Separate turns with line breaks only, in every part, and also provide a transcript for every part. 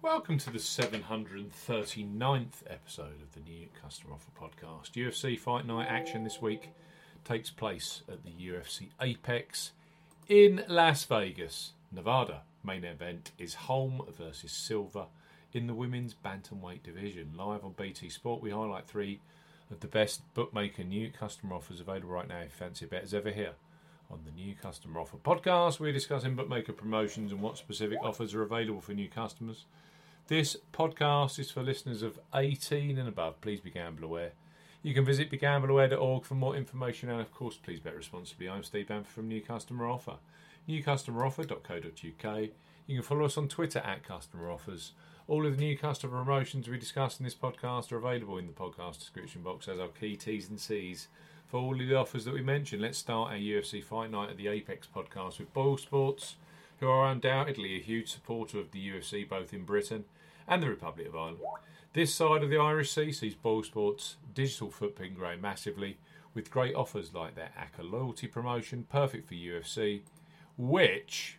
Welcome to the 739th episode of the New Customer Offer Podcast. UFC Fight Night action this week takes place at the UFC Apex in Las Vegas, Nevada. Main event is Holm versus Silva in the women's bantamweight division. Live on BT Sport, we highlight three of the best bookmaker new customer offers available right now if you fancy a bet as ever here. On the New Customer Offer Podcast, we're discussing bookmaker promotions and what specific offers are available for new customers. This podcast is for listeners of 18 and above. Please be gamble aware. You can visit begambleaware.org for more information, and of course, please bet responsibly. I'm Steve Bamford from New Customer Offer. newcustomeroffer.co.uk. You can follow us on Twitter at Customer Offers. All of the new customer promotions we discuss in this podcast are available in the podcast description box as our key T's and C's for all of the offers that we mentioned. Let's start our UFC Fight Night at the Apex podcast with Boyle Sports, who are undoubtedly a huge supporter of the UFC both in Britain and the Republic of Ireland. This side of the Irish Sea sees Boyle Sports' digital footprint growing massively with great offers like their ACCA loyalty promotion, perfect for UFC, which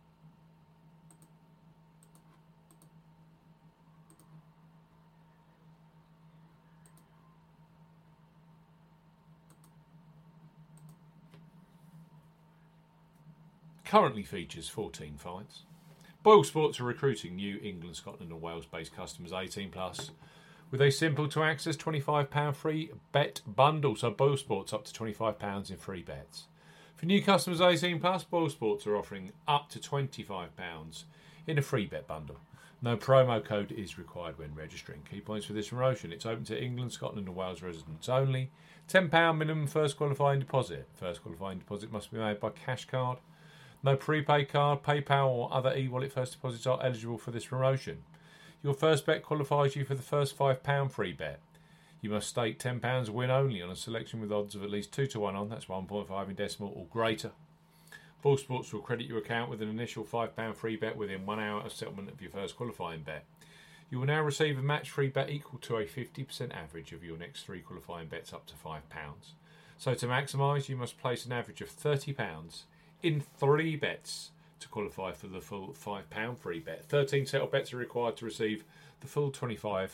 currently features 14 fights. Boyle Sports are recruiting new England, Scotland and Wales based customers 18 plus with a simple to access £25 free bet bundle. So Boyle Sports up to £25 in free bets. For new customers 18 plus, Boyle Sports are offering up to £25 in a free bet bundle. No promo code is required when registering. Key points for this promotion: it's open to England, Scotland and Wales residents only. £10 minimum first qualifying deposit. First qualifying deposit must be made by cash card. No prepaid card, PayPal or other e-wallet first deposits are eligible for this promotion. Your first bet qualifies you for the first £5 free bet. You must stake £10 win only on a selection with odds of at least 2 to 1 on, that's 1.5 in decimal or greater. Boyle Sports will credit your account with an initial £5 free bet within 1 hour of settlement of your first qualifying bet. You will now receive a match free bet equal to a 50% average of your next 3 qualifying bets up to £5. So to maximise, you must place an average of £30 in 3 bets to qualify for the full £5 free bet. 13 settled bets are required to receive the full £25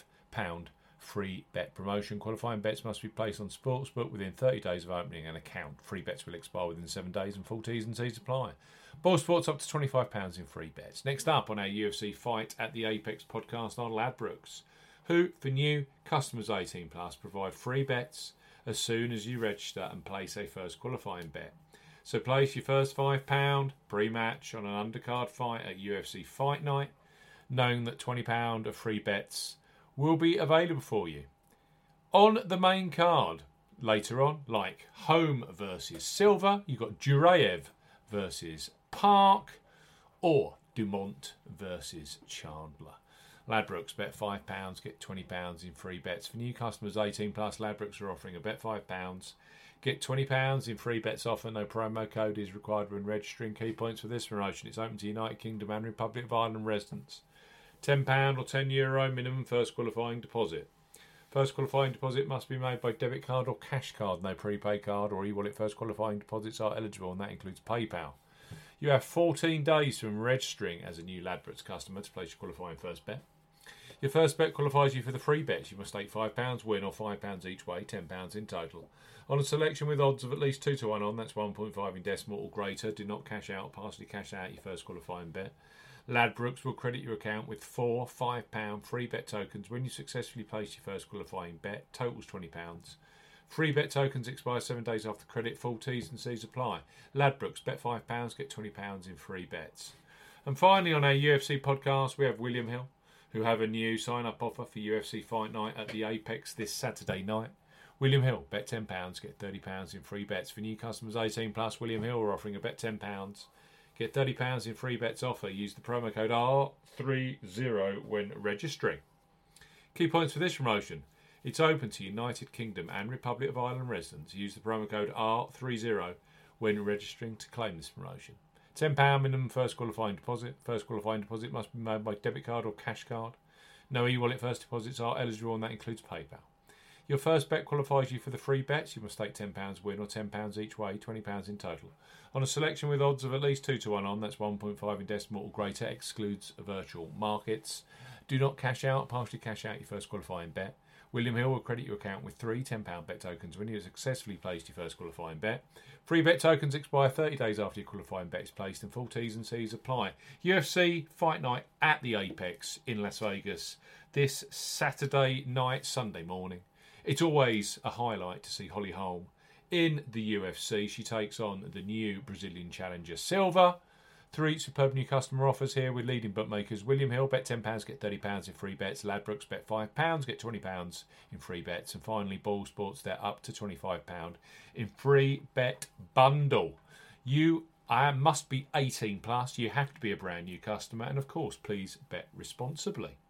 free bet promotion. Qualifying bets must be placed on Sportsbook within 30 days of opening an account. Free bets will expire within 7 days and full T's and C's apply. Boyle Sports up to £25 in free bets. Next up on our UFC Fight at the Apex podcast are Ladbrokes, who for new customers 18 plus provide free bets as soon as you register and place a first qualifying bet. So place your first £5 pre-match on an undercard fight at UFC Fight Night, knowing that £20 of free bets will be available for you. On the main card, later on, like Holm versus Silva, you've got Juraev versus Park, or Dumont versus Chandler. Ladbrokes bet £5, get £20 in free bets. For new customers 18 plus, Ladbrokes are offering a bet £5. Get £20 in free bets offer. No promo code is required when registering. Key points for this promotion: it's open to United Kingdom and Republic of Ireland residents. £10 or €10 minimum first qualifying deposit. First qualifying deposit must be made by debit card or cash card. No prepaid card or e-wallet first qualifying deposits are eligible, and that includes PayPal. You have 14 days from registering as a new Ladbrokes customer to place your qualifying first bet. Your first bet qualifies you for the free bets. You must stake £5 win or £5 each way, £10 in total. On a selection with odds of at least 2 to 1 on, that's 1.5 in decimal or greater. Do not cash out or partially cash out your first qualifying bet. Ladbrokes will credit your account with 4 £5 free bet tokens when you successfully place your first qualifying bet. Totals £20. Free bet tokens expire 7 days after credit. Full T's and C's apply. Ladbrokes, bet £5, get £20 in free bets. And finally, on our UFC podcast, we have William Hill, who have a new sign-up offer for UFC Fight Night at the Apex this Saturday night. William Hill, bet £10, get £30 in free bets. For new customers 18 plus, William Hill are offering a bet £10, get £30 in free bets offer. Use the promo code R30 when registering. Key points for this promotion: it's open to United Kingdom and Republic of Ireland residents. Use the promo code R30 when registering to claim this promotion. £10 minimum first qualifying deposit. First qualifying deposit must be made by debit card or cash card. No e-wallet first deposits are eligible, and that includes PayPal. Your first bet qualifies you for the free bets. You must stake £10 win or £10 each way, £20 in total. On a selection with odds of at least 2 to 1 on, that's 1.5 in decimal or greater, excludes virtual markets. Do not cash out, partially cash out your first qualifying bet. William Hill will credit your account with 3 £10 bet tokens when you have successfully placed your first qualifying bet. Free bet tokens expire 30 days after your qualifying bet is placed and full T's and C's apply. UFC Fight Night at the Apex in Las Vegas this Saturday night, Sunday morning. It's always a highlight to see Holly Holm in the UFC. She takes on the new Brazilian challenger Silva. 3 superb new customer offers here with leading bookmakers. William Hill, bet £10, get £30 in free bets. Ladbrokes, bet £5, get £20 in free bets. And finally, Ball Sports, they're up to £25 in free bet bundle. You must be 18 plus. You have to be a brand new customer. And of course, please bet responsibly.